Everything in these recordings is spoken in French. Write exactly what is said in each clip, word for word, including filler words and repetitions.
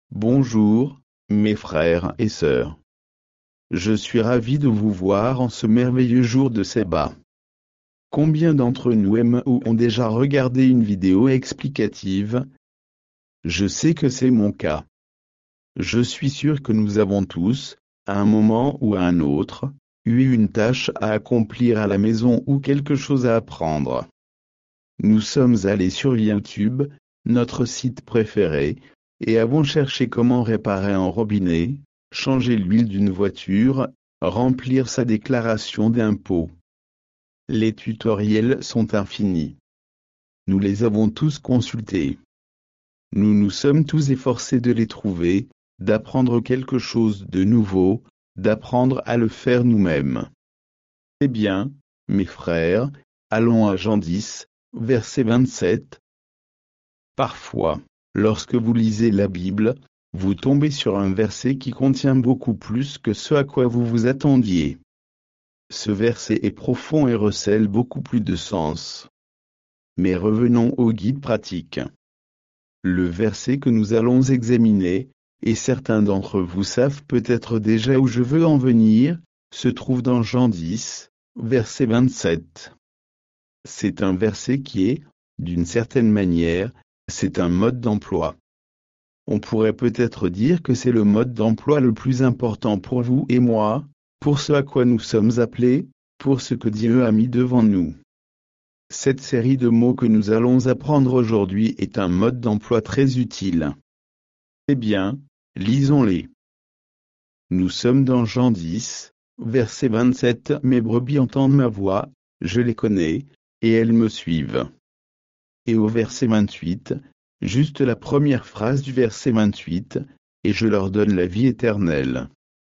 Bonjour, mes frères et sœurs. Je suis ravi de vous voir en ce merveilleux jour de sabbat. Combien d'entre nous aiment ou ont déjà regardé une vidéo explicative? Je sais que c'est mon cas. Je suis sûr que nous avons tous, à un moment ou à un autre, eu une tâche à accomplir à la maison ou quelque chose à apprendre. Nous sommes allés sur YouTube, notre site préféré, et avons cherché comment réparer un robinet, changer l'huile d'une voiture, remplir sa déclaration d'impôt. Les tutoriels sont infinis. Nous les avons tous consultés. Nous nous sommes tous efforcés de les trouver, d'apprendre quelque chose de nouveau, d'apprendre à le faire nous-mêmes. Eh bien, mes frères, allons à Jean dix, verset vingt-sept. Parfois, lorsque vous lisez la Bible, vous tombez sur un verset qui contient beaucoup plus que ce à quoi vous vous attendiez. Ce verset est profond et recèle beaucoup plus de sens. Mais revenons au guide pratique. Le verset que nous allons examiner, et certains d'entre vous savent peut-être déjà où je veux en venir, se trouve dans Jean dix, verset vingt-sept. C'est un verset qui est, d'une certaine manière, c'est un mode d'emploi. On pourrait peut-être dire que c'est le mode d'emploi le plus important pour vous et moi, pour ce à quoi nous sommes appelés, pour ce que Dieu a mis devant nous. Cette série de mots que nous allons apprendre aujourd'hui est un mode d'emploi très utile. Eh bien, lisons-les. Nous sommes dans Jean dix, verset vingt-sept. Mes brebis entendent ma voix, je les connais, et elles me suivent. Et au verset vingt-huit, juste la première phrase du verset vingt-huit, et je leur donne la vie éternelle.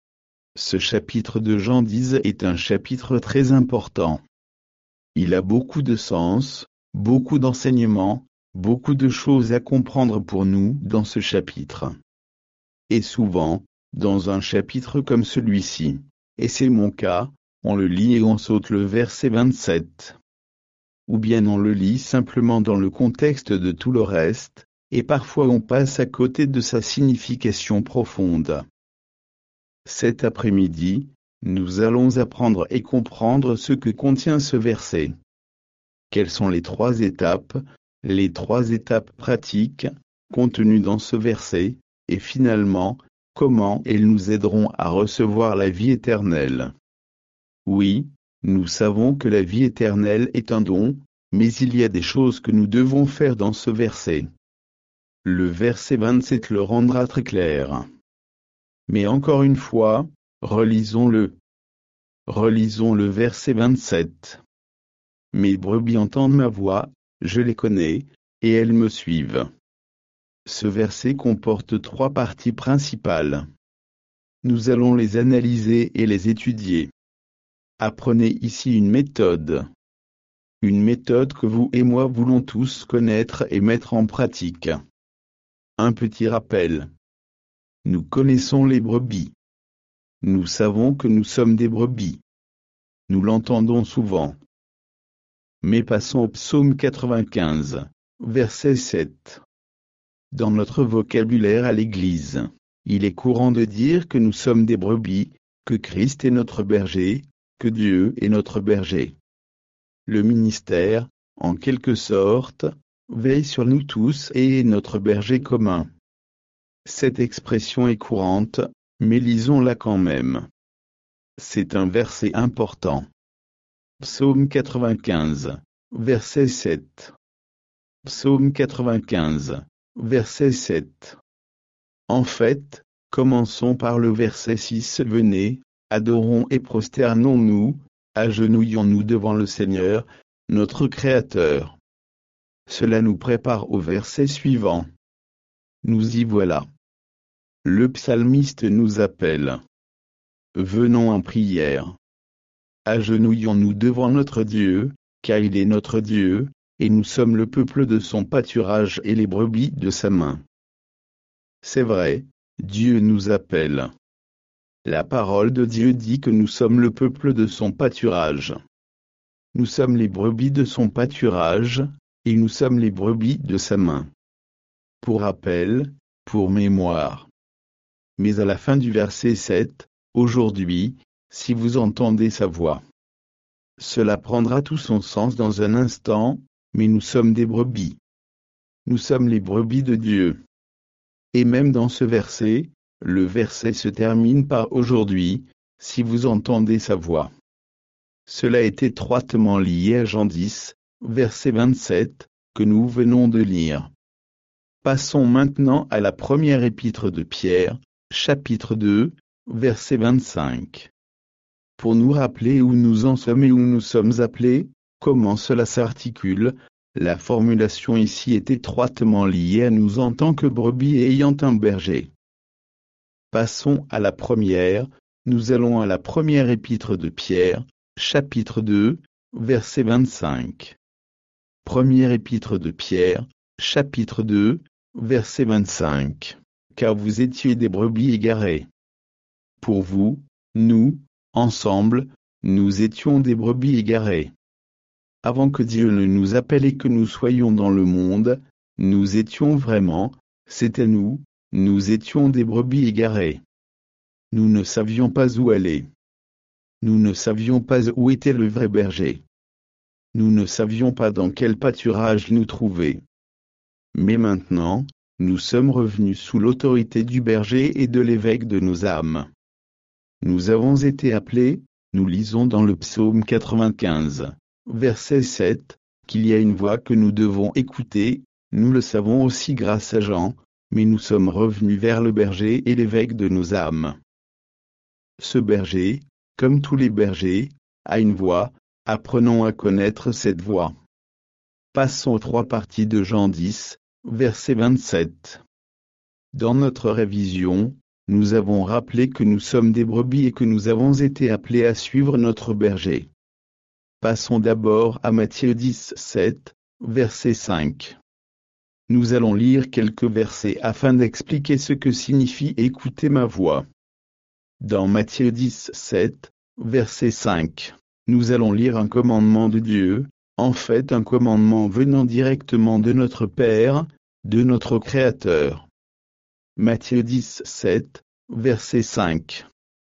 Ce chapitre de Jean dix est un chapitre très important. Il a beaucoup de sens, beaucoup d'enseignements, beaucoup de choses à comprendre pour nous dans ce chapitre. Et souvent, dans un chapitre comme celui-ci, et c'est mon cas, on le lit et on saute le verset vingt-sept. Ou bien on le lit simplement dans le contexte de tout le reste, et parfois on passe à côté de sa signification profonde. Cet après-midi, nous allons apprendre et comprendre ce que contient ce verset. Quelles sont les trois étapes, les trois étapes pratiques, contenues dans ce verset, et finalement, comment elles nous aideront à recevoir la vie éternelle. Oui, nous savons que la vie éternelle est un don, mais il y a des choses que nous devons faire dans ce verset. Le verset vingt-sept le rendra très clair. Mais encore une fois, relisons-le. Relisons le verset vingt-sept. Mes brebis entendent ma voix, je les connais, et elles me suivent. Ce verset comporte trois parties principales. Nous allons les analyser et les étudier. Apprenez ici une méthode. Une méthode que vous et moi voulons tous connaître et mettre en pratique. Un petit rappel. Nous connaissons les brebis. Nous savons que nous sommes des brebis. Nous l'entendons souvent. Mais passons au psaume quatre-vingt-quinze, verset sept. Dans notre vocabulaire à l'Église, il est courant de dire que nous sommes des brebis, que Christ est notre berger, que Dieu est notre berger. Le ministère, en quelque sorte, veille sur nous tous et est notre berger commun. Cette expression est courante, mais lisons-la quand même. C'est un verset important. Psaume quatre-vingt-quinze, verset sept. Psaume quatre-vingt-quinze, verset sept. En fait, commençons par le verset six. Venez, adorons et prosternons-nous, agenouillons-nous devant le Seigneur, notre Créateur. Cela nous prépare au verset suivant. Nous y voilà. Le psalmiste nous appelle. Venons en prière. Agenouillons-nous devant notre Dieu, car il est notre Dieu, et nous sommes le peuple de son pâturage et les brebis de sa main. C'est vrai, Dieu nous appelle. La parole de Dieu dit que nous sommes le peuple de son pâturage. Nous sommes les brebis de son pâturage, et nous sommes les brebis de sa main. Pour rappel, pour mémoire, mais à la fin du verset sept, aujourd'hui, si vous entendez sa voix. Cela prendra tout son sens dans un instant, mais nous sommes des brebis. Nous sommes les brebis de Dieu. Et même dans ce verset, le verset se termine par aujourd'hui, si vous entendez sa voix. Cela est étroitement lié à Jean dix, verset vingt-sept, que nous venons de lire. Passons maintenant à la première épître de Pierre, chapitre deux, verset vingt-cinq. Pour nous rappeler où nous en sommes et où nous sommes appelés, comment cela s'articule, la formulation ici est étroitement liée à nous en tant que brebis ayant un berger. Passons à la première, nous allons à la première épître de Pierre, chapitre deux, verset vingt-cinq. Première épître de Pierre, chapitre deux, verset vingt-cinq. Car vous étiez des brebis égarées. Pour vous, nous, ensemble, nous étions des brebis égarées. Avant que Dieu ne nous appelle et que nous soyons dans le monde, nous étions vraiment, c'était nous, nous étions des brebis égarées. Nous ne savions pas où aller. Nous ne savions pas où était le vrai berger. Nous ne savions pas dans quel pâturage nous trouver. Mais maintenant, nous sommes revenus sous l'autorité du berger et de l'évêque de nos âmes. Nous avons été appelés, nous lisons dans le psaume quatre-vingt-quinze, verset sept, qu'il y a une voix que nous devons écouter, nous le savons aussi grâce à Jean, mais nous sommes revenus vers le berger et l'évêque de nos âmes. Ce berger, comme tous les bergers, a une voix, apprenons à connaître cette voix. Passons aux trois parties de Jean dix, verset vingt-sept. Dans notre révision, nous avons rappelé que nous sommes des brebis et que nous avons été appelés à suivre notre berger. Passons d'abord à Matthieu dix, sept, verset cinq. Nous allons lire quelques versets afin d'expliquer ce que signifie écouter ma voix. Dans Matthieu dix, sept, verset cinq, nous allons lire un commandement de Dieu, en fait un commandement venant directement de notre Père, de notre Créateur. Matthieu dix, sept, verset cinq.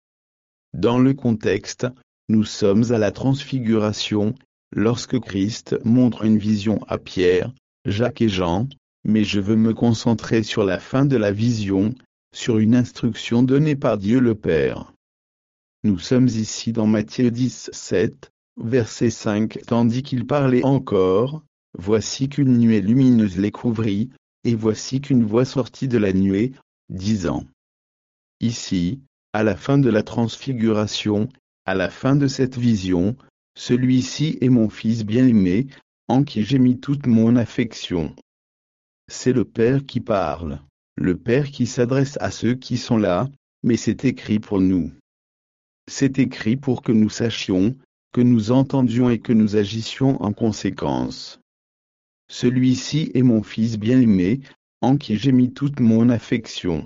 Dans le contexte, nous sommes à la transfiguration, lorsque Christ montre une vision à Pierre, Jacques et Jean, mais je veux me concentrer sur la fin de la vision, sur une instruction donnée par Dieu le Père. Nous sommes ici dans Matthieu dix, sept, verset cinq, tandis qu'il parlait encore, voici qu'une nuée lumineuse les couvrit, et voici qu'une voix sortit de la nuée, disant. Ici, à la fin de la transfiguration, à la fin de cette vision, celui-ci est mon Fils bien-aimé, en qui j'ai mis toute mon affection. C'est le Père qui parle, le Père qui s'adresse à ceux qui sont là, mais c'est écrit pour nous. C'est écrit pour que nous sachions, que nous entendions et que nous agissions en conséquence. Celui-ci est mon Fils bien-aimé, en qui j'ai mis toute mon affection.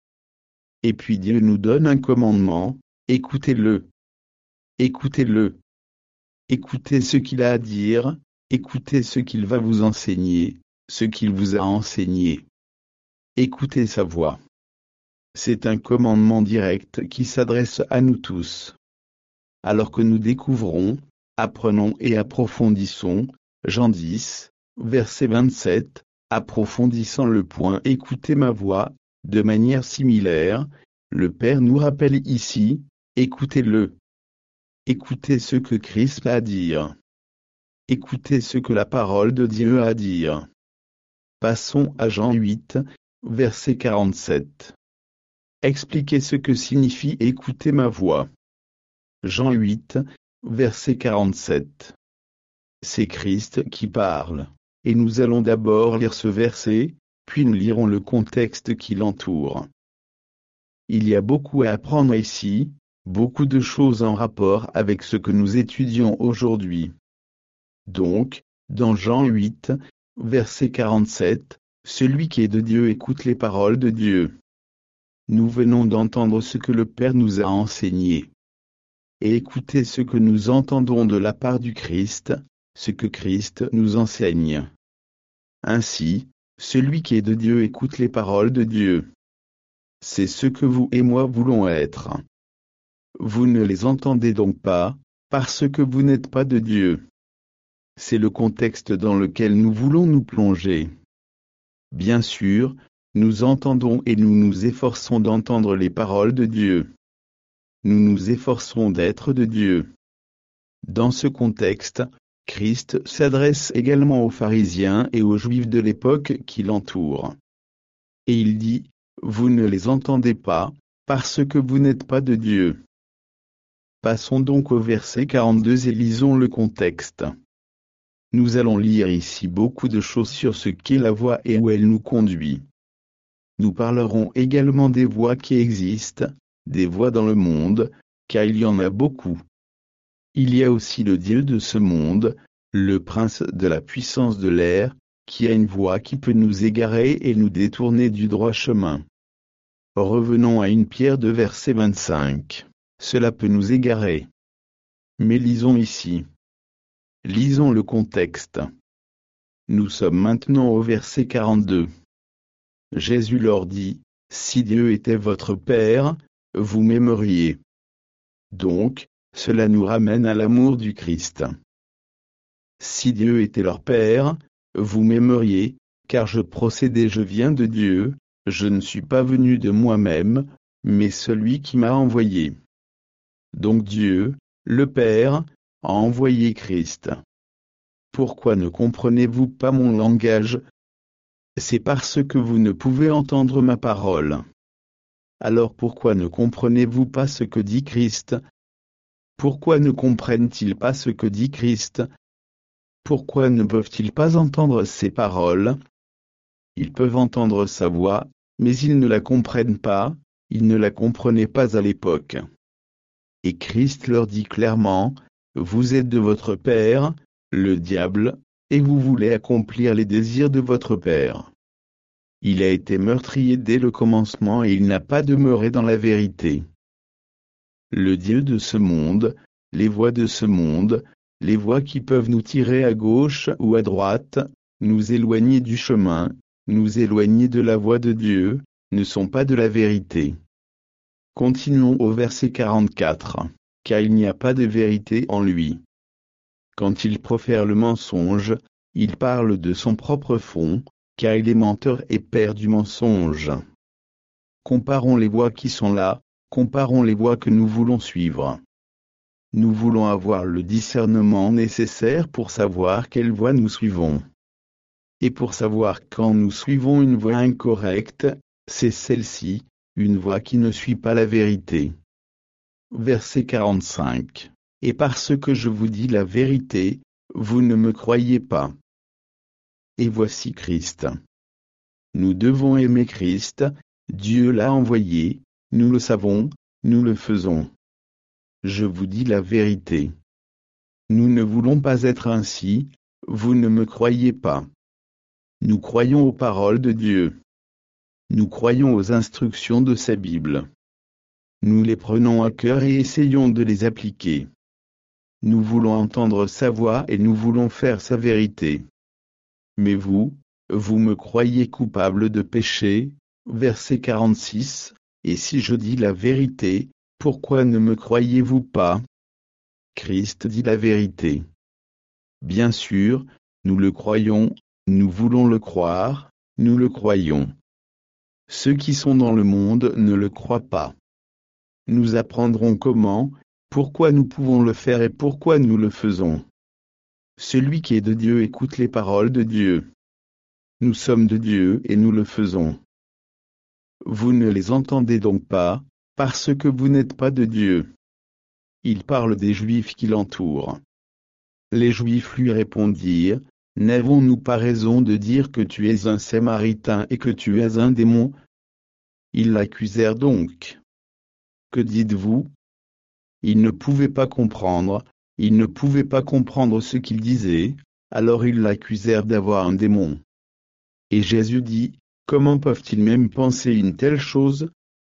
Et puis Dieu nous donne un commandement, écoutez-le. Écoutez-le. Écoutez ce qu'il a à dire, écoutez ce qu'il va vous enseigner, ce qu'il vous a enseigné. Écoutez sa voix. C'est un commandement direct qui s'adresse à nous tous. Alors que nous découvrons, apprenons et approfondissons, Jean dix, verset vingt-sept, approfondissant le point « Écoutez ma voix », de manière similaire, le Père nous rappelle ici, écoutez-le. Écoutez ce que Christ a à dire. Écoutez ce que la parole de Dieu a à dire. Passons à Jean huit, verset quarante-sept. Expliquez ce que signifie écouter ma voix. Jean huit, verset quarante-sept. C'est Christ qui parle, et nous allons d'abord lire ce verset, puis nous lirons le contexte qui l'entoure. Il y a beaucoup à apprendre ici, beaucoup de choses en rapport avec ce que nous étudions aujourd'hui. Donc, dans Jean huit, verset quarante-sept, celui qui est de Dieu écoute les paroles de Dieu. Nous venons d'entendre ce que le Père nous a enseigné. Et écoutez ce que nous entendons de la part du Christ, ce que Christ nous enseigne. Ainsi, celui qui est de Dieu écoute les paroles de Dieu. c'est ce que vous et moi voulons être. Vous ne les entendez donc pas, parce que vous n'êtes pas de Dieu. C'est le contexte dans lequel nous voulons nous plonger. Bien sûr, nous entendons et nous nous efforçons d'entendre les paroles de Dieu. Nous nous efforçons d'être de Dieu. Dans ce contexte, Christ s'adresse également aux pharisiens et aux Juifs de l'époque qui l'entourent. Et il dit, « Vous ne les entendez pas, parce que vous n'êtes pas de Dieu. » Passons donc au verset quarante-deux et lisons le contexte. Nous allons lire ici beaucoup de choses sur ce qu'est la voie et où elle nous conduit. Nous parlerons également des voies qui existent, des voies dans le monde, car il y en a beaucoup. Il y a aussi le Dieu de ce monde, le prince de la puissance de l'air, qui a une voie qui peut nous égarer et nous détourner du droit chemin. Revenons à une pierre de verset vingt-cinq. Cela peut nous égarer. Mais lisons ici. Lisons le contexte. Nous sommes maintenant au verset quarante-deux. Jésus leur dit, « Si Dieu était votre Père, vous m'aimeriez. » Donc, cela nous ramène à l'amour du Christ. Si Dieu était leur Père, vous m'aimeriez, car je procède et je viens de Dieu, je ne suis pas venu de moi-même, mais celui qui m'a envoyé. Donc Dieu, le Père, a envoyé Christ. Pourquoi ne comprenez-vous pas mon langage? C'est parce que vous ne pouvez entendre ma parole. Alors pourquoi ne comprenez-vous pas ce que dit Christ? Pourquoi ne comprennent-ils pas ce que dit Christ? Pourquoi ne peuvent-ils pas entendre ses paroles? Ils peuvent entendre sa voix, mais ils ne la comprennent pas, ils ne la comprenaient pas à l'époque. Et Christ leur dit clairement, « Vous êtes de votre père, le diable, et vous voulez accomplir les désirs de votre père. » Il a été meurtrier dès le commencement et il n'a pas demeuré dans la vérité. Le Dieu de ce monde, les voies de ce monde, les voies qui peuvent nous tirer à gauche ou à droite, nous éloigner du chemin, nous éloigner de la voie de Dieu, ne sont pas de la vérité. Continuons au verset quarante-quatre. Car il n'y a pas de vérité en lui. Quand il profère le mensonge, il parle de son propre fond, car il est menteur et père du mensonge. Comparons les voies qui sont là, comparons les voies que nous voulons suivre. Nous voulons avoir le discernement nécessaire pour savoir quelle voie nous suivons. Et pour savoir quand nous suivons une voie incorrecte, c'est celle-ci, une voie qui ne suit pas la vérité. Verset quarante-cinq. Et parce que je vous dis la vérité, vous ne me croyez pas. Et voici Christ. Nous devons aimer Christ, Dieu l'a envoyé, nous le savons, nous le faisons. Je vous dis la vérité. Nous ne voulons pas être ainsi, vous ne me croyez pas. Nous croyons aux paroles de Dieu. Nous croyons aux instructions de sa Bible. Nous les prenons à cœur et essayons de les appliquer. Nous voulons entendre sa voix et nous voulons faire sa vérité. Mais vous, vous me croyez coupable de péché, verset quarante-six, et si je dis la vérité, pourquoi ne me croyez-vous pas? Christ dit la vérité. Bien sûr, nous le croyons, nous voulons le croire, nous le croyons. Ceux qui sont dans le monde ne le croient pas. Nous apprendrons comment, pourquoi nous pouvons le faire et pourquoi nous le faisons. Celui qui est de Dieu écoute les paroles de Dieu. Nous sommes de Dieu et nous le faisons. Vous ne les entendez donc pas, parce que vous n'êtes pas de Dieu. Il parle des Juifs qui l'entourent. Les Juifs lui répondirent, « N'avons-nous pas raison de dire que tu es un Samaritain et que tu es un démon ?» Ils l'accusèrent donc. Que dites-vous? Ils ne pouvaient pas comprendre, ils ne pouvaient pas comprendre ce qu'il disait, alors ils l'accusèrent d'avoir un démon. Et Jésus dit, comment peuvent-ils même penser une telle chose?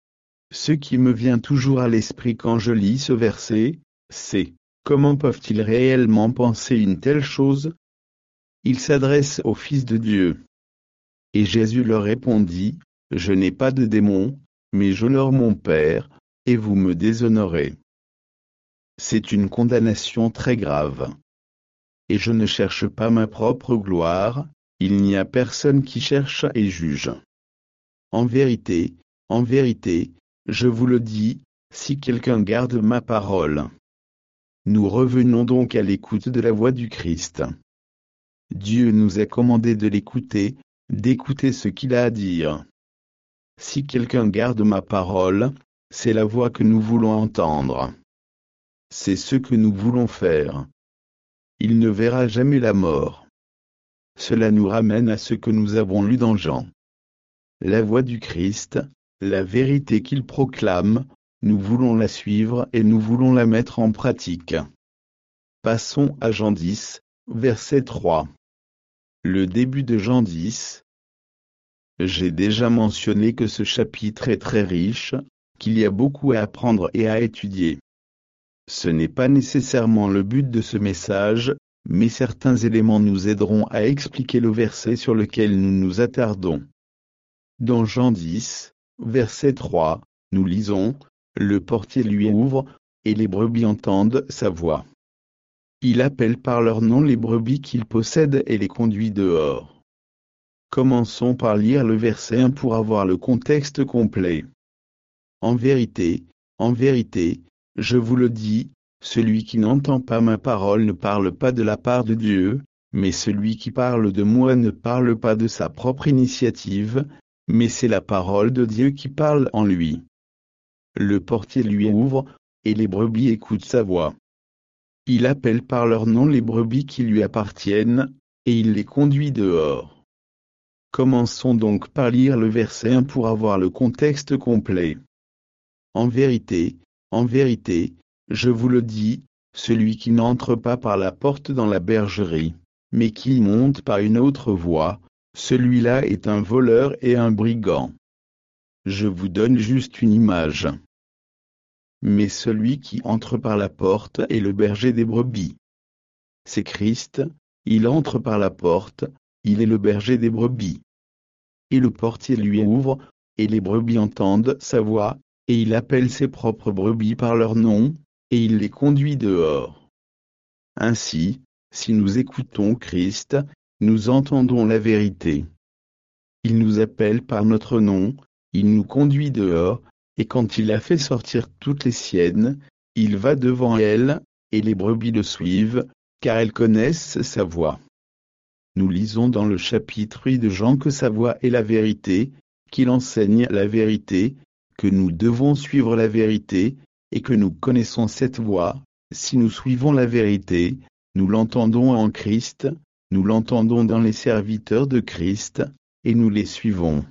Ce qui me vient toujours à l'esprit quand je lis ce verset, c'est, comment peuvent-ils réellement penser une telle chose? Il s'adresse au Fils de Dieu. Et Jésus leur répondit, je n'ai pas de démon, mais j'honore mon Père, et vous me déshonorez. C'est une condamnation très grave. Et je ne cherche pas ma propre gloire, il n'y a personne qui cherche et juge. En vérité, en vérité, je vous le dis, si quelqu'un garde ma parole. Nous revenons donc à l'écoute de la voix du Christ. Dieu nous a commandé de l'écouter, d'écouter ce qu'il a à dire. Si quelqu'un garde ma parole, c'est la voix que nous voulons entendre. C'est ce que nous voulons faire. Il ne verra jamais la mort. Cela nous ramène à ce que nous avons lu dans Jean. La voix du Christ, la vérité qu'il proclame, nous voulons la suivre et nous voulons la mettre en pratique. Passons à Jean dix, verset trois. Le début de Jean dix. J'ai déjà mentionné que ce chapitre est très riche, qu'il y a beaucoup à apprendre et à étudier. Ce n'est pas nécessairement le but de ce message, mais certains éléments nous aideront à expliquer le verset sur lequel nous nous attardons. Dans Jean dix, verset trois, nous lisons, « Le portier lui ouvre, et les brebis entendent sa voix. Il appelle par leur nom les brebis qu'il possède et les conduit dehors. » Commençons par lire le verset un pour avoir le contexte complet. En vérité, en vérité, je vous le dis, celui qui n'entend pas ma parole ne parle pas de la part de Dieu, mais celui qui parle de moi ne parle pas de sa propre initiative, mais c'est la parole de Dieu qui parle en lui. Le portier lui ouvre, et les brebis écoutent sa voix. Il appelle par leur nom les brebis qui lui appartiennent, et il les conduit dehors. Commençons donc par lire le verset un pour avoir le contexte complet. En vérité, en vérité, je vous le dis, celui qui n'entre pas par la porte dans la bergerie, mais qui y monte par une autre voie, celui-là est un voleur et un brigand. Je vous donne juste une image. Mais celui qui entre par la porte est le berger des brebis. C'est Christ, il entre par la porte, il est le berger des brebis. Et le portier lui ouvre, et les brebis entendent sa voix, et il appelle ses propres brebis par leur nom, et il les conduit dehors. Ainsi, si nous écoutons Christ, nous entendons la vérité. Il nous appelle par notre nom, il nous conduit dehors, et quand il a fait sortir toutes les siennes, il va devant elles, et les brebis le suivent, car elles connaissent sa voix. Nous lisons dans le chapitre huit de Jean que sa voix est la vérité, qu'il enseigne la vérité, que nous devons suivre la vérité, et que nous connaissons cette voix. Si nous suivons la vérité, nous l'entendons en Christ, nous l'entendons dans les serviteurs de Christ, et nous les suivons.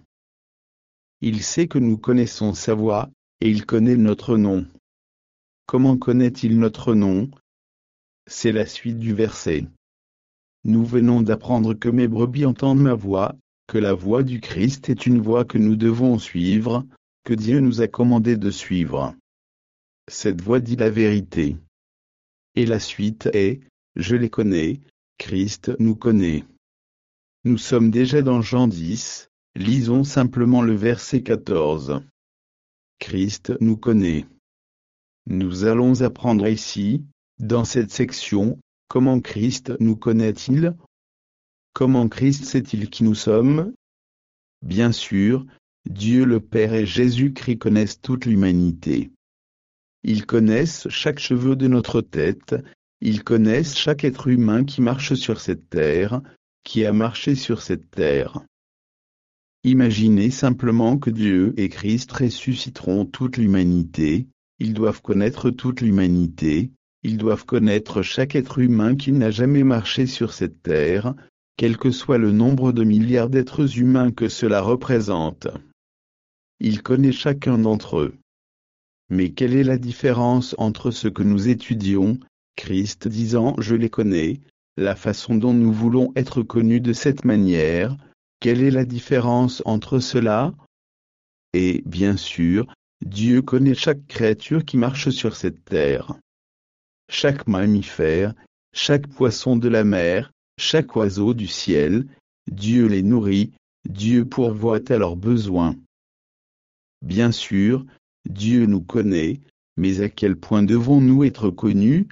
Il sait que nous connaissons sa voix, et il connaît notre nom. Comment connaît-il notre nom? C'est la suite du verset. Nous venons d'apprendre que mes brebis entendent ma voix, que la voix du Christ est une voix que nous devons suivre, que Dieu nous a commandé de suivre. Cette voix dit la vérité. Et la suite est, je les connais, Christ nous connaît. Nous sommes déjà dans Jean dix, lisons simplement le verset quatorze. Christ nous connaît. Nous allons apprendre ici, dans cette section, comment Christ nous connaît-il? Comment Christ sait-il qui nous sommes? Bien sûr, Dieu le Père et Jésus-Christ connaissent toute l'humanité. Ils connaissent chaque cheveu de notre tête, ils connaissent chaque être humain qui marche sur cette terre, qui a marché sur cette terre. Imaginez simplement que Dieu et Christ ressusciteront toute l'humanité, ils doivent connaître toute l'humanité, ils doivent connaître chaque être humain qui n'a jamais marché sur cette terre, quel que soit le nombre de milliards d'êtres humains que cela représente. Il connaît chacun d'entre eux. Mais quelle est la différence entre ce que nous étudions, Christ disant « je les connais », la façon dont nous voulons être connus de cette manière, quelle est la différence entre cela? Et, bien sûr, Dieu connaît chaque créature qui marche sur cette terre. Chaque mammifère, chaque poisson de la mer, chaque oiseau du ciel, Dieu les nourrit, Dieu pourvoit à leurs besoins. Bien sûr, Dieu nous connaît, mais à quel point devons-nous être connus?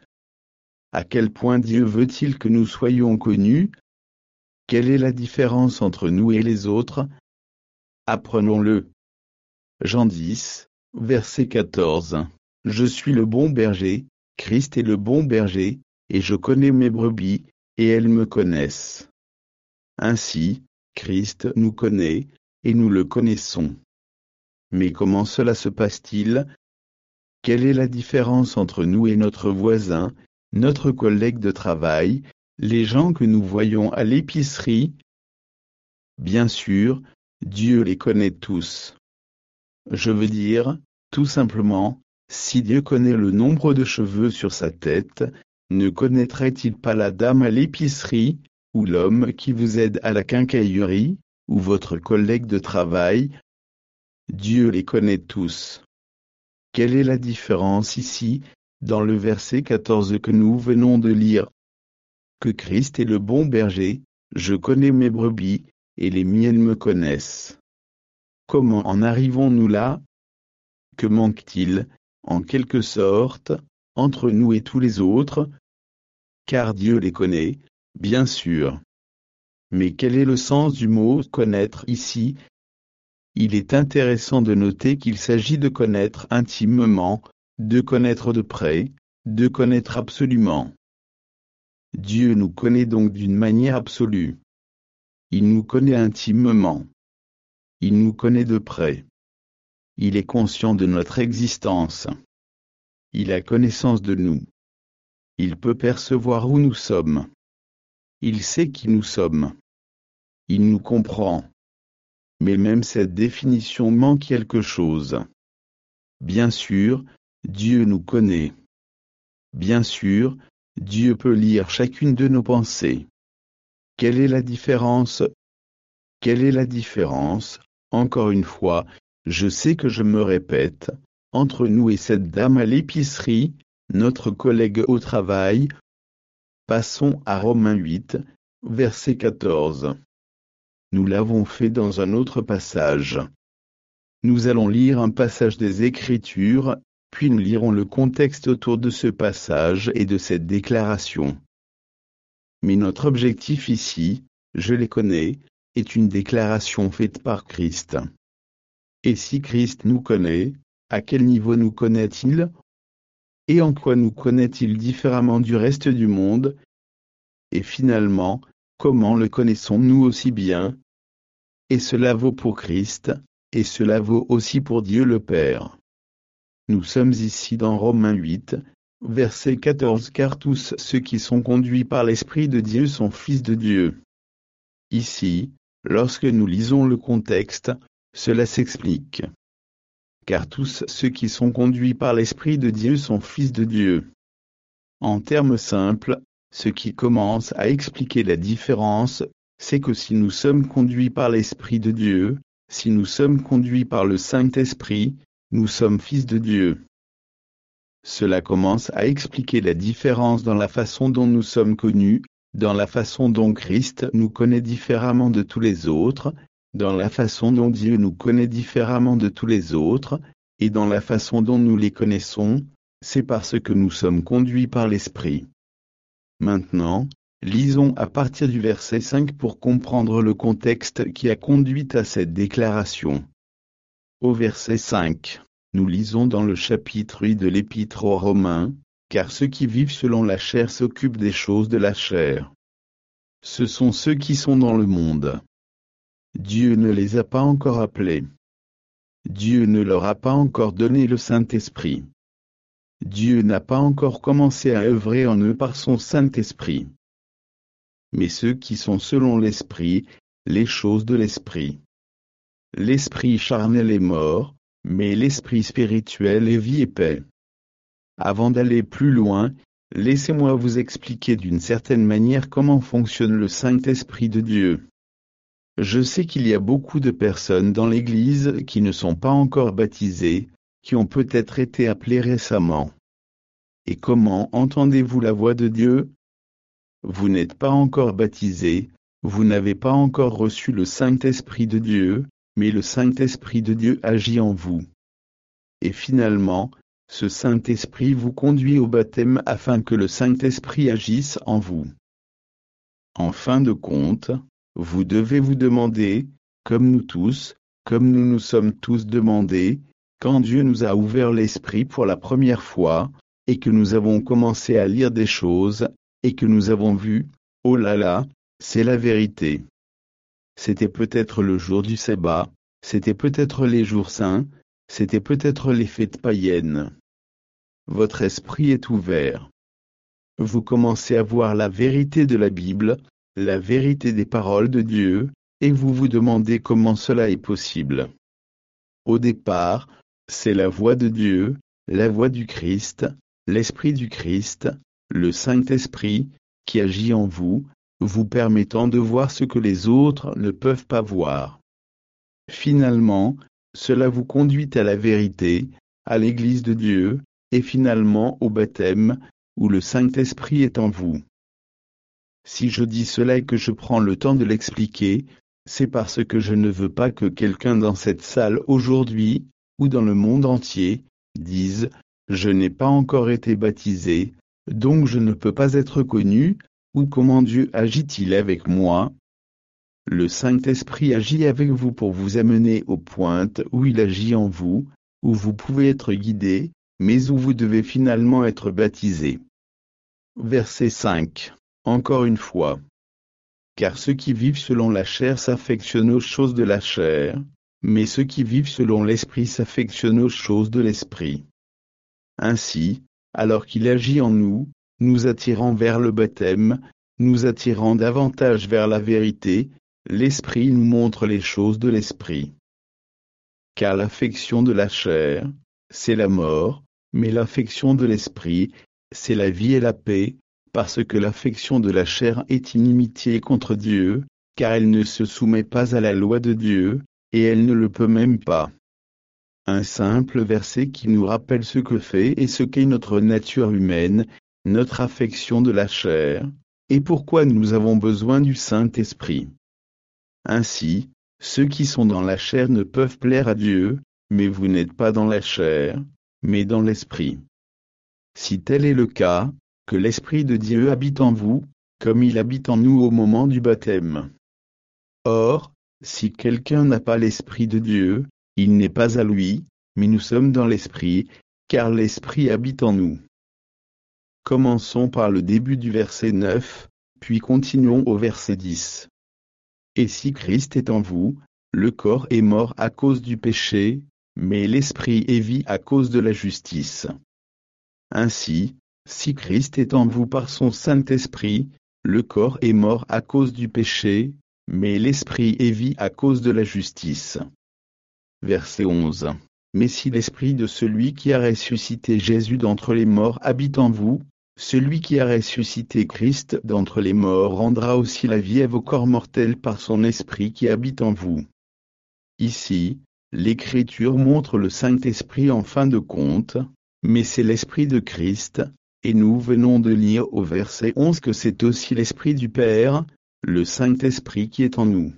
À quel point Dieu veut-il que nous soyons connus? Quelle est la différence entre nous et les autres? Apprenons-le. Jean dix, verset quatorze. Je suis le bon berger, Christ est le bon berger, et je connais mes brebis, et elles me connaissent. Ainsi, Christ nous connaît, et nous le connaissons. Mais comment cela se passe-t-il? Quelle est la différence entre nous et notre voisin, notre collègue de travail, les gens que nous voyons à l'épicerie? Bien sûr, Dieu les connaît tous. Je veux dire, tout simplement, si Dieu connaît le nombre de cheveux sur sa tête, ne connaîtrait-il pas la dame à l'épicerie, ou l'homme qui vous aide à la quincaillerie, ou votre collègue de travail? Dieu les connaît tous. Quelle est la différence ici, dans le verset quatorze que nous venons de lire? Que Christ est le bon berger, je connais mes brebis, et les miennes me connaissent. Comment en arrivons-nous là? Que manque-t-il, en quelque sorte, entre nous et tous les autres? Car Dieu les connaît, bien sûr. Mais quel est le sens du mot « connaître » ici? Il est intéressant de noter qu'il s'agit de connaître intimement, de connaître de près, de connaître absolument. Dieu nous connaît donc d'une manière absolue. Il nous connaît intimement. Il nous connaît de près. Il est conscient de notre existence. Il a connaissance de nous. Il peut percevoir où nous sommes. Il sait qui nous sommes. Il nous comprend. Mais même cette définition manque quelque chose. Bien sûr, Dieu nous connaît. Bien sûr, Dieu peut lire chacune de nos pensées. Quelle est la différence? Quelle est la différence, encore une fois, je sais que je me répète, entre nous et cette dame à l'épicerie, notre collègue au travail? Passons à Romains huit, verset quatorze. Nous l'avons fait dans un autre passage. Nous allons lire un passage des Écritures, puis nous lirons le contexte autour de ce passage et de cette déclaration. Mais notre objectif ici, je les connais, est une déclaration faite par Christ. Et si Christ nous connaît, à quel niveau nous connaît-il? Et en quoi nous connaît-il différemment du reste du monde? Et finalement, comment le connaissons-nous aussi bien? Et cela vaut pour Christ, et cela vaut aussi pour Dieu le Père. Nous sommes ici dans Romains huit, verset quatorze, car tous ceux qui sont conduits par l'Esprit de Dieu sont fils de Dieu. Ici, lorsque nous lisons le contexte, cela s'explique. Car tous ceux qui sont conduits par l'Esprit de Dieu sont fils de Dieu. En termes simples, ce qui commence à expliquer la différence, c'est que si nous sommes conduits par l'Esprit de Dieu, si nous sommes conduits par le Saint-Esprit, nous sommes fils de Dieu. Cela commence à expliquer la différence dans la façon dont nous sommes connus, dans la façon dont Christ nous connaît différemment de tous les autres, dans la façon dont Dieu nous connaît différemment de tous les autres, et dans la façon dont nous les connaissons, c'est parce que nous sommes conduits par l'Esprit. Maintenant, lisons à partir du verset cinq pour comprendre le contexte qui a conduit à cette déclaration. Au verset cinq, nous lisons dans le chapitre huit de l'Épître aux Romains, « Car ceux qui vivent selon la chair s'occupent des choses de la chair. Ce sont ceux qui sont dans le monde. Dieu ne les a pas encore appelés. Dieu ne leur a pas encore donné le Saint-Esprit. Dieu n'a pas encore commencé à œuvrer en eux par son Saint-Esprit. Mais ceux qui sont selon l'Esprit, les choses de l'Esprit. L'Esprit charnel est mort, mais l'Esprit spirituel est vie et paix. » Avant d'aller plus loin, laissez-moi vous expliquer d'une certaine manière comment fonctionne le Saint-Esprit de Dieu. Je sais qu'il y a beaucoup de personnes dans l'Église qui ne sont pas encore baptisées, qui ont peut-être été appelées récemment. Et comment entendez-vous la voix de Dieu? Vous n'êtes pas encore baptisé, vous n'avez pas encore reçu le Saint-Esprit de Dieu, mais le Saint-Esprit de Dieu agit en vous. Et finalement, ce Saint-Esprit vous conduit au baptême afin que le Saint-Esprit agisse en vous. En fin de compte, vous devez vous demander, comme nous tous, comme nous nous sommes tous demandés, quand Dieu nous a ouvert l'esprit pour la première fois, et que nous avons commencé à lire des choses, et que nous avons vu, oh là là, c'est la vérité. C'était peut-être le jour du sabbat, c'était peut-être les jours saints, c'était peut-être les fêtes païennes. Votre esprit est ouvert. Vous commencez à voir la vérité de la Bible, la vérité des paroles de Dieu, et vous vous demandez comment cela est possible. Au départ, c'est la voix de Dieu, la voix du Christ, l'Esprit du Christ, le Saint-Esprit, qui agit en vous, vous permettant de voir ce que les autres ne peuvent pas voir. Finalement, cela vous conduit à la vérité, à l'Église de Dieu, et finalement au baptême, où le Saint-Esprit est en vous. Si je dis cela et que je prends le temps de l'expliquer, c'est parce que je ne veux pas que quelqu'un dans cette salle aujourd'hui, ou dans le monde entier, dise « Je n'ai pas encore été baptisé, donc je ne peux pas être connu », ou « Comment Dieu agit-il avec moi ?» Le Saint-Esprit agit avec vous pour vous amener aux pointes où il agit en vous, où vous pouvez être guidé, mais où vous devez finalement être baptisé. Verset cinq. Encore une fois. Car ceux qui vivent selon la chair s'affectionnent aux choses de la chair, mais ceux qui vivent selon l'Esprit s'affectionnent aux choses de l'Esprit. Ainsi, alors qu'il agit en nous, nous attirant vers le baptême, nous attirant davantage vers la vérité, l'Esprit nous montre les choses de l'Esprit. Car l'affection de la chair, c'est la mort, mais l'affection de l'Esprit, c'est la vie et la paix, parce que l'affection de la chair est inimitié contre Dieu, car elle ne se soumet pas à la loi de Dieu, et elle ne le peut même pas. Un simple verset qui nous rappelle ce que fait et ce qu'est notre nature humaine, notre affection de la chair, et pourquoi nous avons besoin du Saint-Esprit. Ainsi, ceux qui sont dans la chair ne peuvent plaire à Dieu, mais vous n'êtes pas dans la chair, mais dans l'Esprit. Si tel est le cas, que l'Esprit de Dieu habite en vous, comme il habite en nous au moment du baptême. Or, si quelqu'un n'a pas l'Esprit de Dieu, il n'est pas à lui, mais nous sommes dans l'Esprit, car l'Esprit habite en nous. Commençons par le début du verset neuf, puis continuons au verset dix. Et si Christ est en vous, le corps est mort à cause du péché, mais l'Esprit est vie à cause de la justice. Ainsi, si Christ est en vous par son Saint-Esprit, le corps est mort à cause du péché, mais l'Esprit est vie à cause de la justice. Verset onze. Mais si l'Esprit de celui qui a ressuscité Jésus d'entre les morts habite en vous, celui qui a ressuscité Christ d'entre les morts rendra aussi la vie à vos corps mortels par son Esprit qui habite en vous. Ici, l'Écriture montre le Saint-Esprit en fin de compte, mais c'est l'Esprit de Christ, et nous venons de lire au verset onze que c'est aussi l'Esprit du Père, le Saint-Esprit qui est en nous.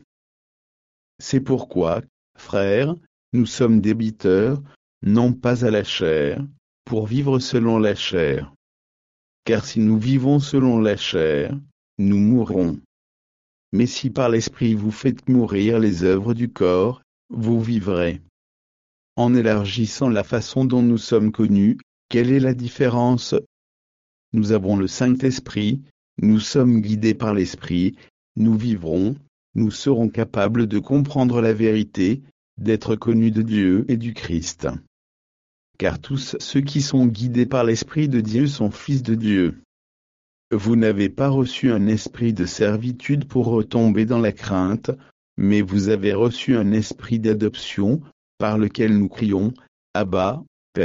C'est pourquoi, frères, nous sommes débiteurs, non pas à la chair, pour vivre selon la chair. Car si nous vivons selon la chair, nous mourrons. Mais si par l'Esprit vous faites mourir les œuvres du corps, vous vivrez. En élargissant la façon dont nous sommes connus, quelle est la différence ? Nous avons le Saint-Esprit, nous sommes guidés par l'Esprit, nous vivrons, nous serons capables de comprendre la vérité, d'être connus de Dieu et du Christ. Car tous ceux qui sont guidés par l'Esprit de Dieu sont fils de Dieu. Vous n'avez pas reçu un esprit de servitude pour retomber dans la crainte, mais vous avez reçu un esprit d'adoption, par lequel nous crions « Abba, Père ».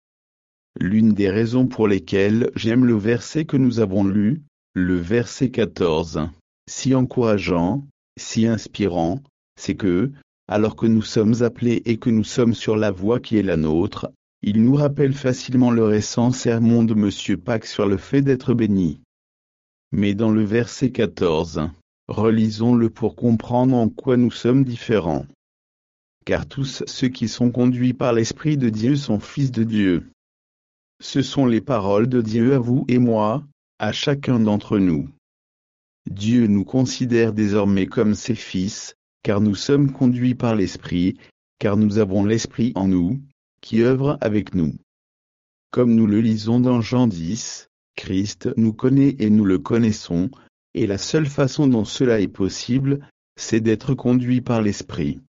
L'une des raisons pour lesquelles j'aime le verset que nous avons lu, le verset quatorze, si encourageant, si inspirant, c'est que, alors que nous sommes appelés et que nous sommes sur la voie qui est la nôtre, il nous rappelle facilement le récent sermon de Monsieur Pâques sur le fait d'être béni. Mais dans le verset quatorze, relisons-le pour comprendre en quoi nous sommes différents. car tous ceux qui sont conduits par l'Esprit de Dieu sont fils de Dieu. Ce sont les paroles de Dieu à vous et moi, à chacun d'entre nous. Dieu nous considère désormais comme ses fils, car nous sommes conduits par l'Esprit, car nous avons l'Esprit en nous, qui œuvre avec nous. Comme nous le lisons dans Jean dix, Christ nous connaît et nous le connaissons, et la seule façon dont cela est possible, c'est d'être conduit par l'Esprit.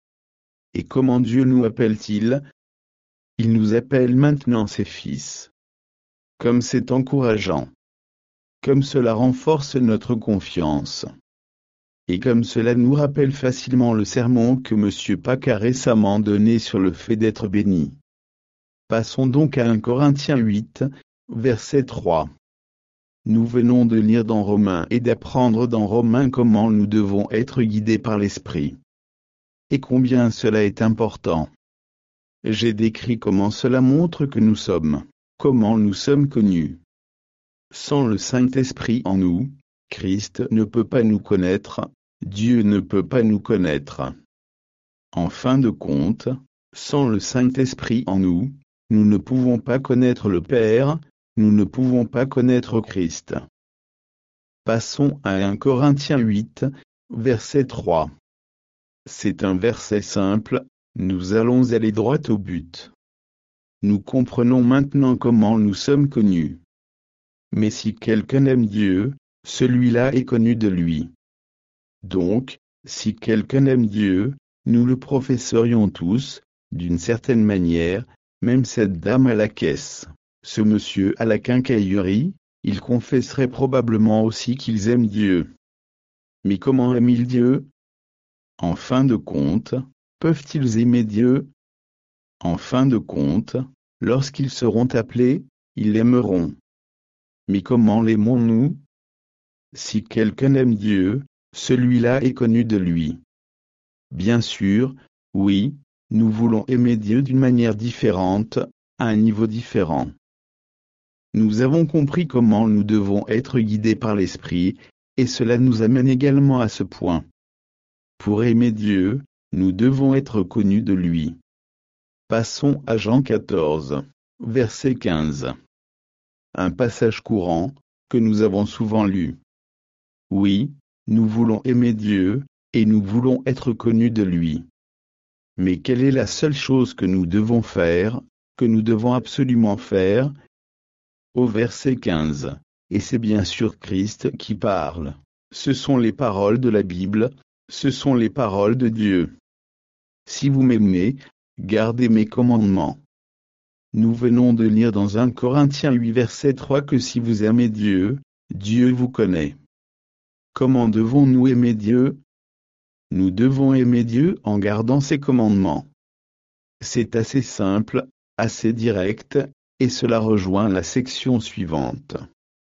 Et comment Dieu nous appelle-t-il? Il nous appelle maintenant ses fils. Comme c'est encourageant. Comme cela renforce notre confiance. Et comme cela nous rappelle facilement le sermon que M. Pack a récemment donné sur le fait d'être béni. Passons donc à un Corinthiens huit, verset trois. Nous venons de lire dans Romains et d'apprendre dans Romains comment nous devons être guidés par l'Esprit. Et combien cela est important. J'ai décrit comment cela montre que nous sommes, comment nous sommes connus. Sans le Saint-Esprit en nous, Christ ne peut pas nous connaître, Dieu ne peut pas nous connaître. En fin de compte, sans le Saint-Esprit en nous, nous ne pouvons pas connaître le Père, nous ne pouvons pas connaître Christ. Passons à un Corinthiens huit, verset trois. C'est un verset simple, nous allons aller droit au but. Nous comprenons maintenant comment nous sommes connus. Mais si quelqu'un aime Dieu, celui-là est connu de lui. Donc, si quelqu'un aime Dieu, nous le professerions tous, d'une certaine manière, même cette dame à la caisse, ce monsieur à la quincaillerie, ils confesseraient probablement aussi qu'ils aiment Dieu. Mais comment aiment-ils Dieu? En fin de compte, peuvent-ils aimer Dieu? En fin de compte, lorsqu'ils seront appelés, ils l'aimeront. Mais comment l'aimons-nous? Si quelqu'un aime Dieu, celui-là est connu de lui. Bien sûr, oui, nous voulons aimer Dieu d'une manière différente, à un niveau différent. Nous avons compris comment nous devons être guidés par l'Esprit, et cela nous amène également à ce point. Pour aimer Dieu, nous devons être connus de lui. Passons à Jean quatorze, verset quinze. Un passage courant, que nous avons souvent lu. Oui, nous voulons aimer Dieu, et nous voulons être connus de lui. Mais quelle est la seule chose que nous devons faire, que nous devons absolument faire? Au verset quinze, et c'est bien sûr Christ qui parle. Ce sont les paroles de la Bible, ce sont les paroles de Dieu. Si vous m'aimez, gardez mes commandements. Nous venons de lire dans un Corinthiens huit verset trois que si vous aimez Dieu, Dieu vous connaît. Comment devons-nous aimer Dieu? Nous devons aimer Dieu en gardant ses commandements. C'est assez simple, assez direct, et cela rejoint la section suivante.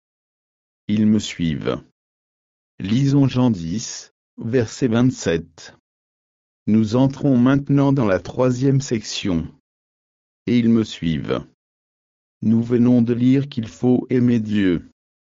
Ils me suivent. Lisons Jean dix, verset vingt-sept. Nous entrons maintenant dans la troisième section. Et ils me suivent. Nous venons de lire qu'il faut aimer Dieu.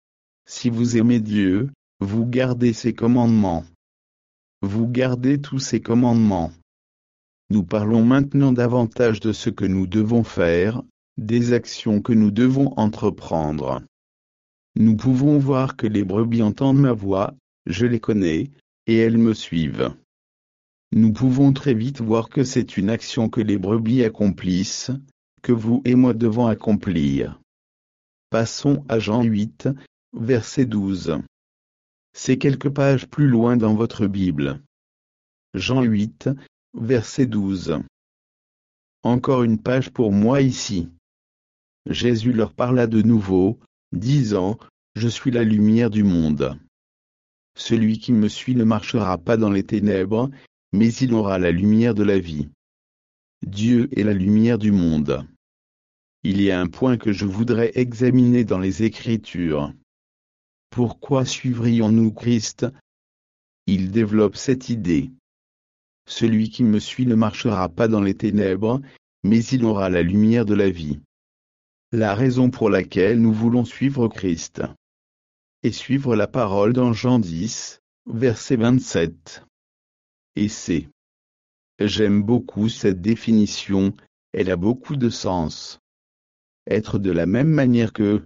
Si vous aimez Dieu, vous gardez ses commandements. Vous gardez tous ses commandements. Nous parlons maintenant davantage de ce que nous devons faire, des actions que nous devons entreprendre. Nous pouvons voir que les brebis entendent ma voix, je les connais, et elles me suivent. Nous pouvons très vite voir que c'est une action que les brebis accomplissent, que vous et moi devons accomplir. Passons à Jean huit, verset douze. C'est quelques pages plus loin dans votre Bible. Jean huit, verset douze. Encore une page pour moi ici. Jésus leur parla de nouveau, disant, « Je suis la lumière du monde. Celui qui me suit ne marchera pas dans les ténèbres, mais il aura la lumière de la vie. » Dieu est la lumière du monde. Il y a un point que je voudrais examiner dans les Écritures. Pourquoi suivrions-nous Christ? Il développe cette idée. Celui qui me suit ne marchera pas dans les ténèbres, mais il aura la lumière de la vie. La raison pour laquelle nous voulons suivre Christ. Et suivre la parole dans Jean dix, verset vingt-sept. Et c'est J'aime beaucoup cette définition, elle a beaucoup de sens. Être de la même manière que...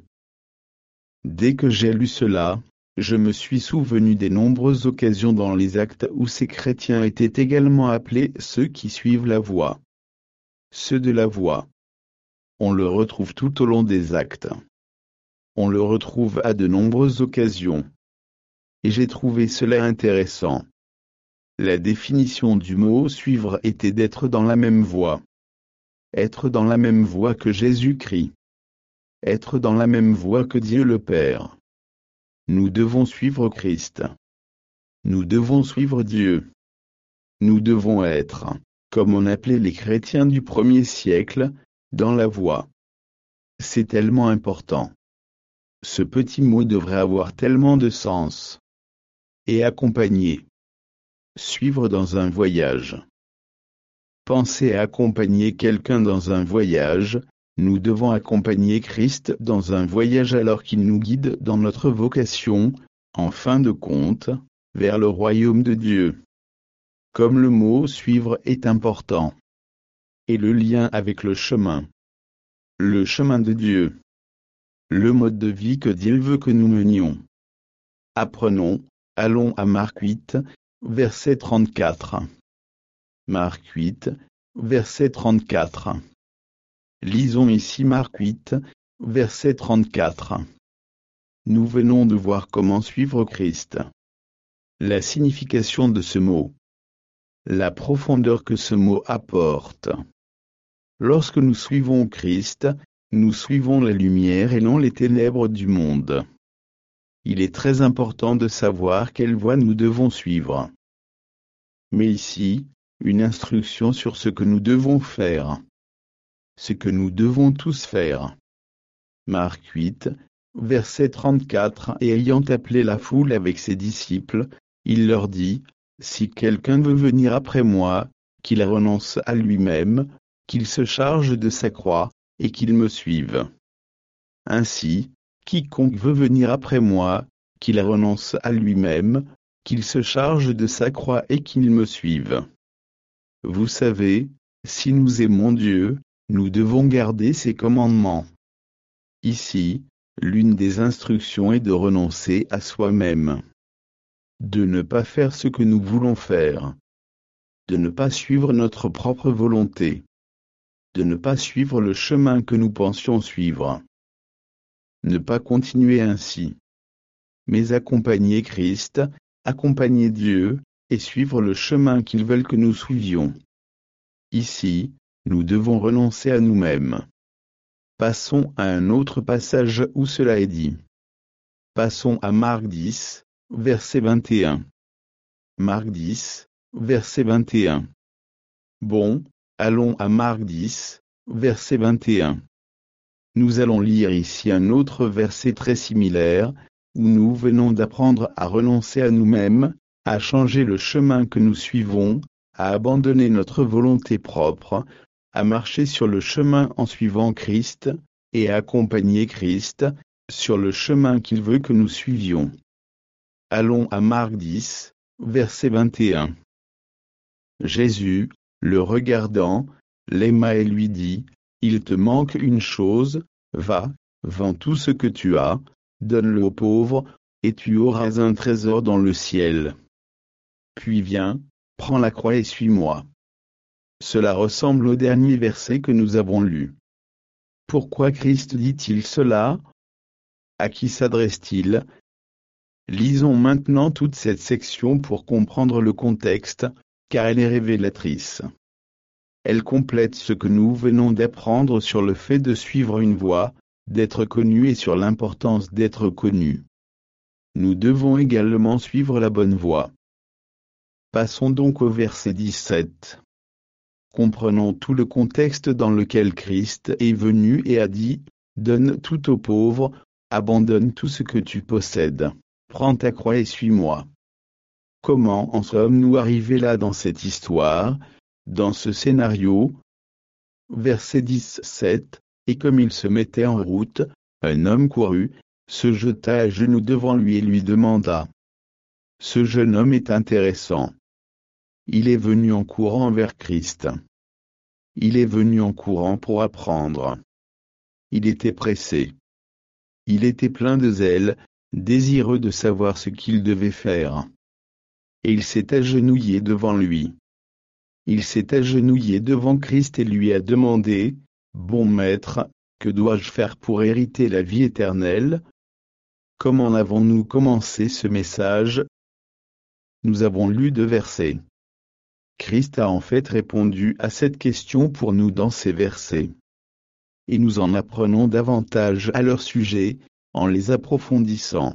Dès que j'ai lu cela, je me suis souvenu des nombreuses occasions dans les Actes où ces chrétiens étaient également appelés ceux qui suivent la voie. Ceux de la voie. On le retrouve tout au long des Actes. On le retrouve à de nombreuses occasions. Et j'ai trouvé cela intéressant. La définition du mot suivre était d'être dans la même voie. Être dans la même voie que Jésus-Christ. Être dans la même voie que Dieu le Père. Nous devons suivre Christ. Nous devons suivre Dieu. Nous devons être, comme on appelait les chrétiens du premier siècle, dans la voie. C'est tellement important. Ce petit mot devrait avoir tellement de sens. Et accompagner. Suivre dans un voyage. Penser à accompagner quelqu'un dans un voyage, nous devons accompagner Christ dans un voyage alors qu'il nous guide dans notre vocation, en fin de compte, vers le royaume de Dieu. Comme le mot suivre est important. Et le lien avec le chemin. Le chemin de Dieu. Le mode de vie que Dieu veut que nous menions. Apprenons, allons à Marc huit, verset trente-quatre. Marc huit, verset trente-quatre. Lisons ici Marc huit, verset trente-quatre. Nous venons de voir comment suivre Christ. La signification de ce mot. La profondeur que ce mot apporte. Lorsque nous suivons Christ, nous suivons la lumière et non les ténèbres du monde. Il est très important de savoir quelle voie nous devons suivre. Mais ici, une instruction sur ce que nous devons faire. Ce que nous devons tous faire. Marc huit, verset trente-quatre. Et ayant appelé la foule avec ses disciples, il leur dit, « Si quelqu'un veut venir après moi, qu'il renonce à lui-même, qu'il se charge de sa croix, et qu'il me suive. Ainsi, quiconque veut venir après moi, qu'il renonce à lui-même, qu'il se charge de sa croix et qu'il me suive. » Vous savez, si nous aimons Dieu, nous devons garder ses commandements. Ici, l'une des instructions est de renoncer à soi-même. De ne pas faire ce que nous voulons faire. De ne pas suivre notre propre volonté. De ne pas suivre le chemin que nous pensions suivre. Ne pas continuer ainsi. Mais accompagner Christ, accompagner Dieu, et suivre le chemin qu'ils veulent que nous suivions. Ici, nous devons renoncer à nous-mêmes. Passons à un autre passage où cela est dit. Passons à Marc dix, verset vingt et un. Marc dix, verset vingt et un. Bon, allons à Marc dix, verset vingt et un. Nous allons lire ici un autre verset très similaire, où nous venons d'apprendre à renoncer à nous-mêmes, à changer le chemin que nous suivons, à abandonner notre volonté propre, à marcher sur le chemin en suivant Christ, et à accompagner Christ, sur le chemin qu'il veut que nous suivions. Allons à Marc dix, verset vingt et un. Jésus, le regardant, l'aima et lui dit, « Il te manque une chose, va, vends tout ce que tu as, donne-le aux pauvres, et tu auras un trésor dans le ciel. Puis viens, prends la croix et suis-moi. » Cela ressemble au dernier verset que nous avons lu. Pourquoi Christ dit-il cela? À qui s'adresse-t-il? Lisons maintenant toute cette section pour comprendre le contexte, car elle est révélatrice. Elle complète ce que nous venons d'apprendre sur le fait de suivre une voie, d'être connu et sur l'importance d'être connu. Nous devons également suivre la bonne voie. Passons donc au verset dix-sept. Comprenons tout le contexte dans lequel Christ est venu et a dit, « Donne tout aux pauvres, abandonne tout ce que tu possèdes, prends ta croix et suis-moi. » Comment en sommes-nous arrivés là dans cette histoire, dans ce scénario? Verset dix-sept. Et comme il se mettait en route, un homme courut, se jeta à genoux devant lui et lui demanda. Ce jeune homme est intéressant. Il est venu en courant vers Christ. Il est venu en courant pour apprendre. Il était pressé. Il était plein de zèle, désireux de savoir ce qu'il devait faire. Et il s'est agenouillé devant lui. Il s'est agenouillé devant Christ et lui a demandé, « Bon maître, que dois-je faire pour hériter la vie éternelle ?» Comment avons-nous commencé ce message? Nous avons lu deux versets. Christ a en fait répondu à cette question pour nous dans ces versets. Et nous en apprenons davantage à leur sujet, en les approfondissant.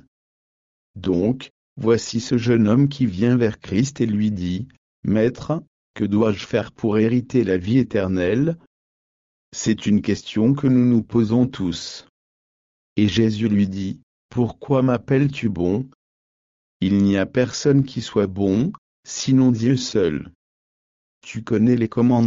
Donc, voici ce jeune homme qui vient vers Christ et lui dit, « Maître, que dois-je faire pour hériter la vie éternelle ?» C'est une question que nous nous posons tous. Et Jésus lui dit, « Pourquoi m'appelles-tu bon? Il n'y a personne qui soit bon, sinon Dieu seul. Tu connais les commandements. »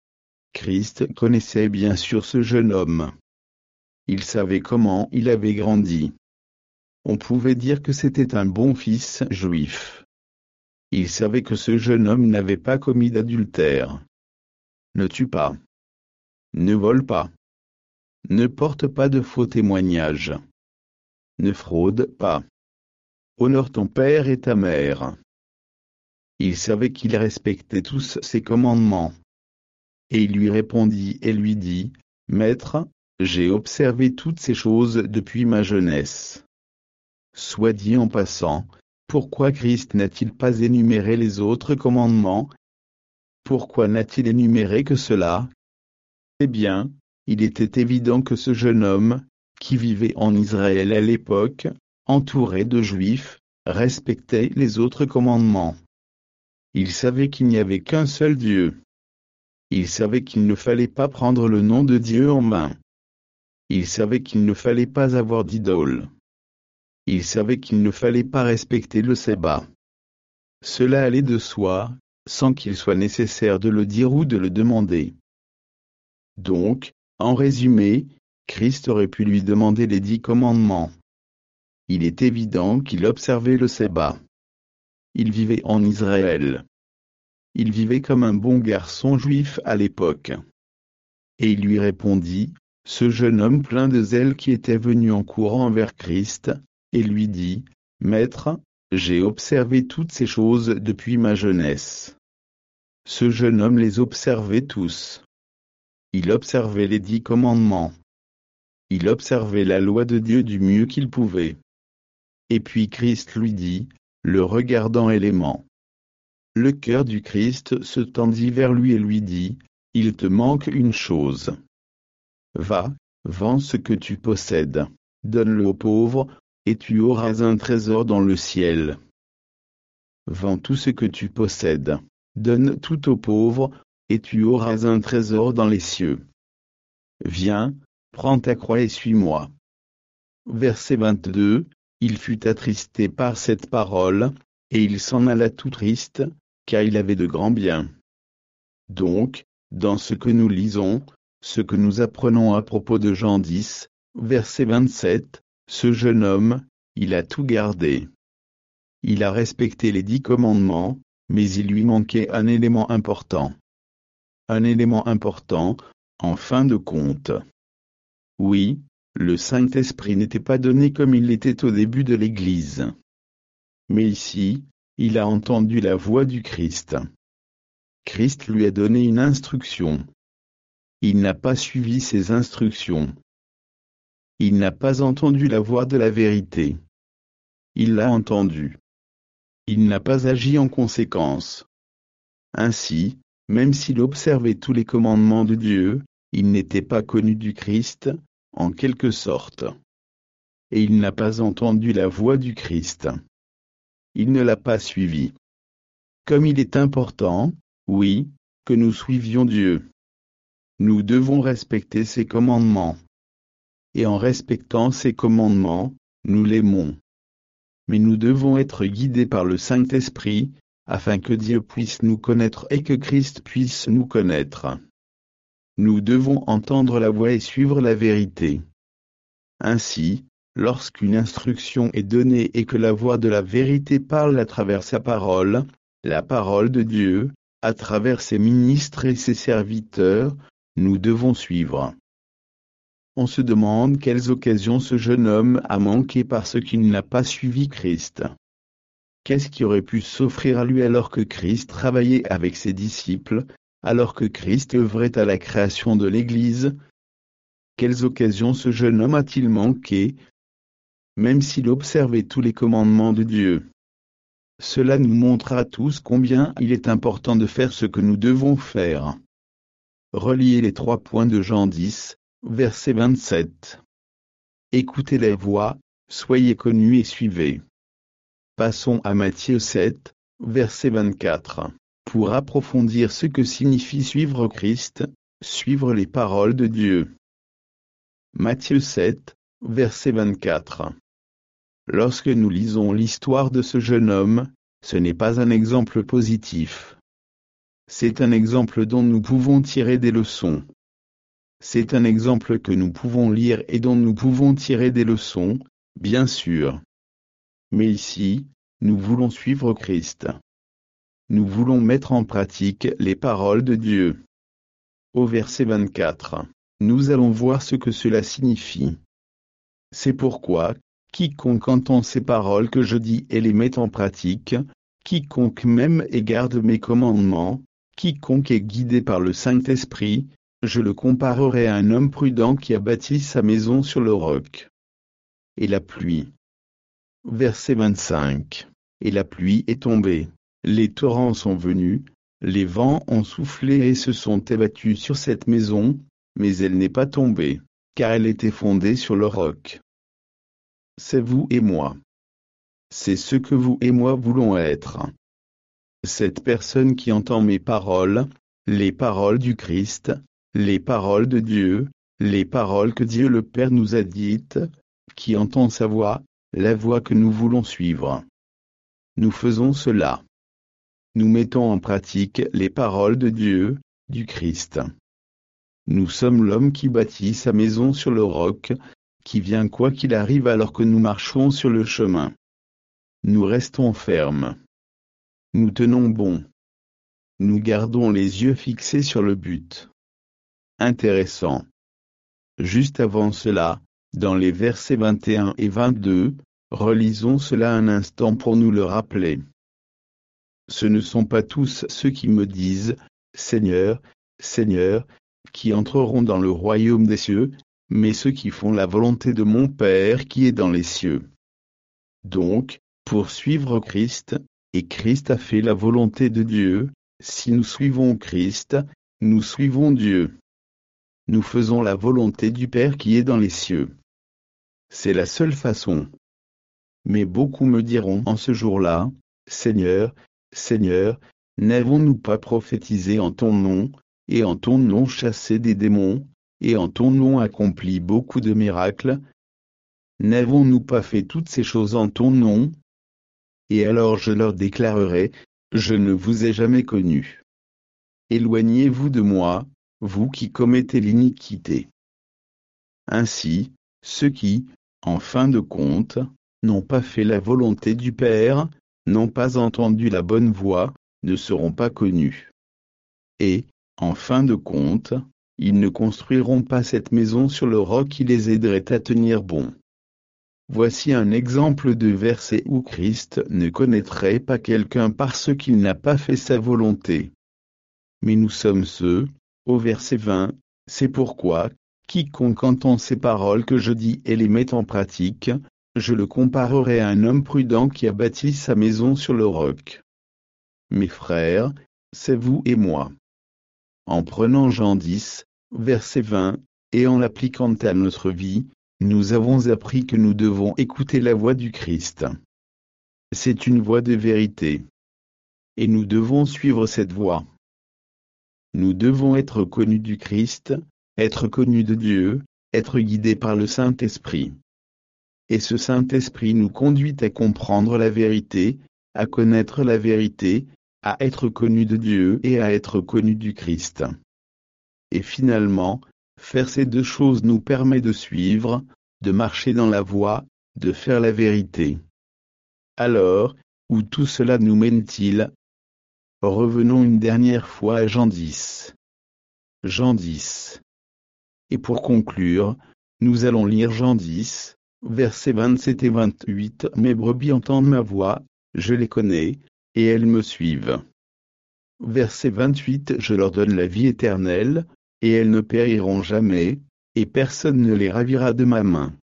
Christ connaissait bien sûr ce jeune homme. Il savait comment il avait grandi. On pouvait dire que c'était un bon fils juif. Il savait que ce jeune homme n'avait pas commis d'adultère. Ne tue pas. Ne vole pas. Ne porte pas de faux témoignages. Ne fraude pas. Honore ton père et ta mère. Il savait qu'il respectait tous ces commandements. Et il lui répondit et lui dit, « Maître, j'ai observé toutes ces choses depuis ma jeunesse. » Soit dit en passant, pourquoi Christ n'a-t-il pas énuméré les autres commandements? Pourquoi n'a-t-il énuméré que cela? Eh bien, il était évident que ce jeune homme, qui vivait en Israël à l'époque, entouré de Juifs, respectait les autres commandements. Il savait qu'il n'y avait qu'un seul Dieu. Il savait qu'il ne fallait pas prendre le nom de Dieu en main. Il savait qu'il ne fallait pas avoir d'idole. Il savait qu'il ne fallait pas respecter le sabbat. Cela allait de soi, sans qu'il soit nécessaire de le dire ou de le demander. Donc, en résumé, Christ aurait pu lui demander les dix commandements. Il est évident qu'il observait le sabbat. Il vivait en Israël. Il vivait comme un bon garçon juif à l'époque. Et il lui répondit, ce jeune homme plein de zèle qui était venu en courant vers Christ, et lui dit, « Maître, j'ai observé toutes ces choses depuis ma jeunesse. » Ce jeune homme les observait tous. Il observait les dix commandements. Il observait la loi de Dieu du mieux qu'il pouvait. Et puis Christ lui dit, le regardant aisément. Le cœur du Christ se tendit vers lui et lui dit, « Il te manque une chose. Va, vends ce que tu possèdes, donne-le aux pauvres, et tu auras un trésor dans le ciel. Vends tout ce que tu possèdes, donne tout aux pauvres, et tu auras un trésor dans les cieux. Viens, prends ta croix et suis-moi. » Verset vingt-deux, il fut attristé par cette parole, et il s'en alla tout triste, car il avait de grands biens. Donc, dans ce que nous lisons, ce que nous apprenons à propos de Jean dix, verset vingt-sept, ce jeune homme, il a tout gardé. Il a respecté les dix commandements, mais il lui manquait un élément important. Un élément important, en fin de compte. Oui, le Saint-Esprit n'était pas donné comme il l'était au début de l'Église. Mais ici, il a entendu la voix du Christ. Christ lui a donné une instruction. Il n'a pas suivi ses instructions. Il n'a pas entendu la voix de la vérité. Il l'a entendue. Il n'a pas agi en conséquence. Ainsi, même s'il observait tous les commandements de Dieu, il n'était pas connu du Christ, en quelque sorte. Et il n'a pas entendu la voix du Christ. Il ne l'a pas suivi. Comme il est important, oui, que nous suivions Dieu. Nous devons respecter ses commandements. Et en respectant ses commandements, nous l'aimons. Mais nous devons être guidés par le Saint-Esprit, afin que Dieu puisse nous connaître et que Christ puisse nous connaître. Nous devons entendre la voix et suivre la vérité. Ainsi, lorsqu'une instruction est donnée et que la voix de la vérité parle à travers sa parole, la parole de Dieu, à travers ses ministres et ses serviteurs, nous devons suivre. On se demande quelles occasions ce jeune homme a manquées parce qu'il n'a pas suivi Christ. Qu'est-ce qui aurait pu s'offrir à lui alors que Christ travaillait avec ses disciples, alors que Christ œuvrait à la création de l'Église? Quelles occasions ce jeune homme a-t-il manqué, même s'il observait tous les commandements de Dieu? Cela nous montre à tous combien il est important de faire ce que nous devons faire. Reliez les trois points de Jean dix, verset vingt-sept. Écoutez la voix, soyez connus et suivez. Passons à Matthieu sept, verset vingt-quatre. Pour approfondir ce que signifie suivre Christ, suivre les paroles de Dieu. Matthieu sept, verset vingt-quatre. Lorsque nous lisons l'histoire de ce jeune homme, ce n'est pas un exemple positif. C'est un exemple dont nous pouvons tirer des leçons. C'est un exemple que nous pouvons lire et dont nous pouvons tirer des leçons, bien sûr. Mais ici, nous voulons suivre Christ. Nous voulons mettre en pratique les paroles de Dieu. Au verset vingt-quatre, nous allons voir ce que cela signifie. C'est pourquoi, quiconque entend ces paroles que je dis et les met en pratique, quiconque m'aime et garde mes commandements, quiconque est guidé par le Saint-Esprit, je le comparerai à un homme prudent qui a bâti sa maison sur le roc. Et la pluie. Verset vingt-cinq. Et la pluie est tombée, les torrents sont venus, les vents ont soufflé et se sont abattus sur cette maison, mais elle n'est pas tombée, car elle était fondée sur le roc. C'est vous et moi. C'est ce que vous et moi voulons être. Cette personne qui entend mes paroles, les paroles du Christ, les paroles de Dieu, les paroles que Dieu le Père nous a dites, qui entend sa voix, la voix que nous voulons suivre. Nous faisons cela. Nous mettons en pratique les paroles de Dieu, du Christ. Nous sommes l'homme qui bâtit sa maison sur le roc, qui vient quoi qu'il arrive alors que nous marchons sur le chemin. Nous restons fermes. Nous tenons bon. Nous gardons les yeux fixés sur le but. Intéressant. Juste avant cela, dans les versets vingt et un et vingt-deux, relisons cela un instant pour nous le rappeler. Ce ne sont pas tous ceux qui me disent « Seigneur, Seigneur », qui entreront dans le royaume des cieux, mais ceux qui font la volonté de mon Père qui est dans les cieux. Donc, pour suivre Christ, et Christ a fait la volonté de Dieu, si nous suivons Christ, nous suivons Dieu. Nous faisons la volonté du Père qui est dans les cieux. C'est la seule façon. Mais beaucoup me diront en ce jour-là, « Seigneur, Seigneur, n'avons-nous pas prophétisé en ton nom, et en ton nom chassé des démons, et en ton nom accompli beaucoup de miracles? N'avons-nous pas fait toutes ces choses en ton nom? » Et alors je leur déclarerai, « Je ne vous ai jamais connu. Éloignez-vous de moi, vous qui commettez l'iniquité. » Ainsi, ceux qui, en fin de compte, n'ont pas fait la volonté du Père, n'ont pas entendu la bonne voix, ne seront pas connus. Et, en fin de compte, ils ne construiront pas cette maison sur le roc qui les aiderait à tenir bon. Voici un exemple de verset où Christ ne connaîtrait pas quelqu'un parce qu'il n'a pas fait sa volonté. Mais nous sommes ceux, au verset vingt, c'est pourquoi, quiconque entend ces paroles que je dis et les met en pratique, je le comparerai à un homme prudent qui a bâti sa maison sur le roc. Mes frères, c'est vous et moi. En prenant Jean dix, verset vingt, et en l'appliquant à notre vie, nous avons appris que nous devons écouter la voix du Christ. C'est une voix de vérité. Et nous devons suivre cette voix. Nous devons être connus du Christ, être connus de Dieu, être guidés par le Saint-Esprit. Et ce Saint-Esprit nous conduit à comprendre la vérité, à connaître la vérité, à être connus de Dieu et à être connus du Christ. Et finalement, faire ces deux choses nous permet de suivre, de marcher dans la voie, de faire la vérité. Alors, où tout cela nous mène-t-il? Revenons une dernière fois à Jean dix. Jean dix. Et pour conclure, nous allons lire Jean dix, versets vingt-sept et vingt-huit. Mes brebis entendent ma voix, je les connais, et elles me suivent. Verset vingt-huit. Je leur donne la vie éternelle, et elles ne périront jamais, et personne ne les ravira de ma main.